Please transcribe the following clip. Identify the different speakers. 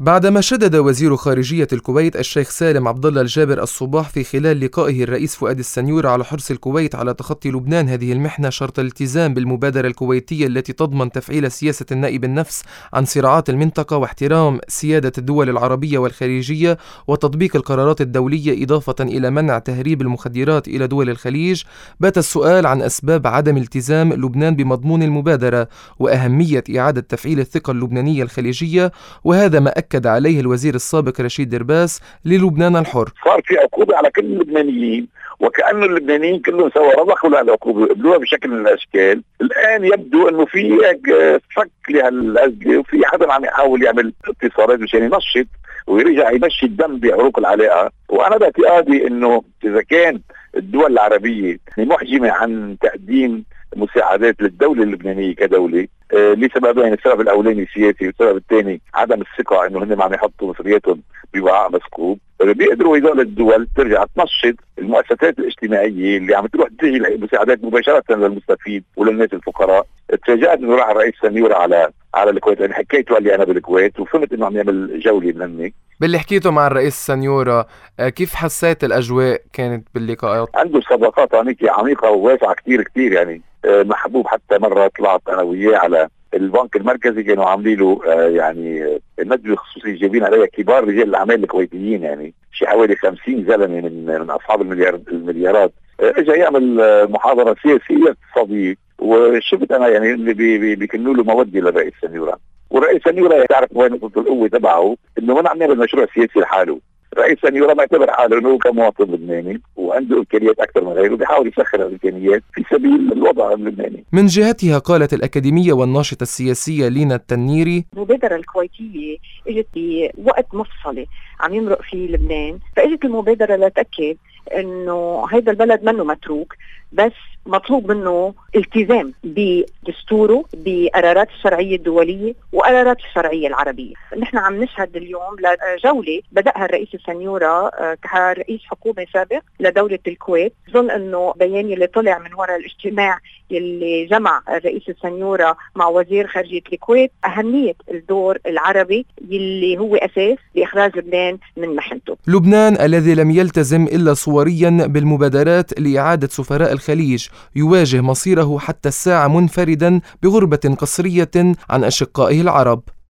Speaker 1: بعدما شدد وزير خارجية الكويت الشيخ سالم عبد الله الجابر الصباح في خلال لقائه الرئيس فؤاد السنيور على حرص الكويت على تخطي لبنان هذه المحنة شرط الالتزام بالمبادرة الكويتية التي تضمن تفعيل سياسة النائب النفس عن صراعات المنطقة واحترام سيادة الدول العربية والخليجية وتطبيق القرارات الدولية إضافة إلى منع تهريب المخدرات إلى دول الخليج، بات السؤال عن أسباب عدم التزام لبنان بمضمون المبادرة وأهمية إعادة تفعيل الثقة اللبنانية الخليجية، وهذا ما أكد عليه الوزير السابق رشيد درباس للبنان الحر.
Speaker 2: صار في عقوبة على كل اللبنانيين، وكأنه اللبنانيين كلهم سوا رضخوا لهالعقوبة وقبلوها بشكل من الأشكال. الآن يبدو أنه في فك لهالأزمة، وفي حدا عم يحاول يعمل اتصالات مشان ينشط ويرجع يمشي الدم بعروق العلاقة. وأنا باعتقادي أنه إذا كان الدول العربية محجمة عن تقديم مساعدات للدولة اللبنانية كدولة لسببين: السبب الأولاني سياسي، والسبب الثاني عدم الثقة إنه هن عم يحطوا مصرياتهم بوعاء مسكوب. بيقدروا هذول الدول ترجع تنشط المؤسسات الاجتماعية اللي عم تروح تجي مساعدات مباشرة للمستفيد وللناس الفقراء. تفاجأت إنه راح الرئيس سنيورة على الكويت، يعني حكيته قال لي أنا بالكويت وفهمت إنه عم يعمل جولة من هناك.
Speaker 1: باللي حكيته مع الرئيس سنيورة كيف حسيت الأجواء كانت باللقاءات؟
Speaker 2: عنده صداقات عميقة وواسعة كتير يعني محبوب. حتى مرة طلعت أنا وياه على البنك المركزي، كانوا عاملين له يعني ندوة خصوصية جايبين عليها كبار رجال الأعمال الكويتيين، يعني شي حوالي 50 زلمة من أصحاب المليارات. اجى يعمل محاضرة سياسية اقتصادية، وشفت أنا يعني اللي بيكنوا له مودة للرئيس سنيورة. والرئيس سنيورة تعرف وين نقطة القوة تبعه، إنه ما عم يعمل مشروع سياسي لحاله. الرئيس سنيورة معتبر حاله انه كمواطن لبناني وعنده امكانيات اكثر من غيره، بيحاول يسخر الامكانيات في سبيل الوضع اللبناني.
Speaker 1: من جهتها قالت الاكاديميه والناشطه السياسيه لينا التنيري:
Speaker 3: المبادره الكويتيه اجت بوقت مفصلي عم يمرق فيه لبنان، فاجت المبادره لتاكد انه هذا البلد منه متروك، بس مطلوب منه التزام بدستوره، بقرارات الشرعية الدولية وقرارات الشرعية العربية. نحن عم نشهد اليوم لجولة بدأها الرئيس السنيورة كرئيس حكومة سابق لدولة الكويت. ظن انه بيان اللي طلع من وراء الاجتماع اللي جمع الرئيس السنيورة مع وزير خارجية الكويت أهمية الدور العربي اللي هو أساس لإخراج لبنان من محنته.
Speaker 1: لبنان الذي لم يلتزم إلا صوريا بالمبادرات لإعادة سفراء الخليج يواجه مصيره حتى الساعة منفردا بغربة قسرية عن أشقائه العرب.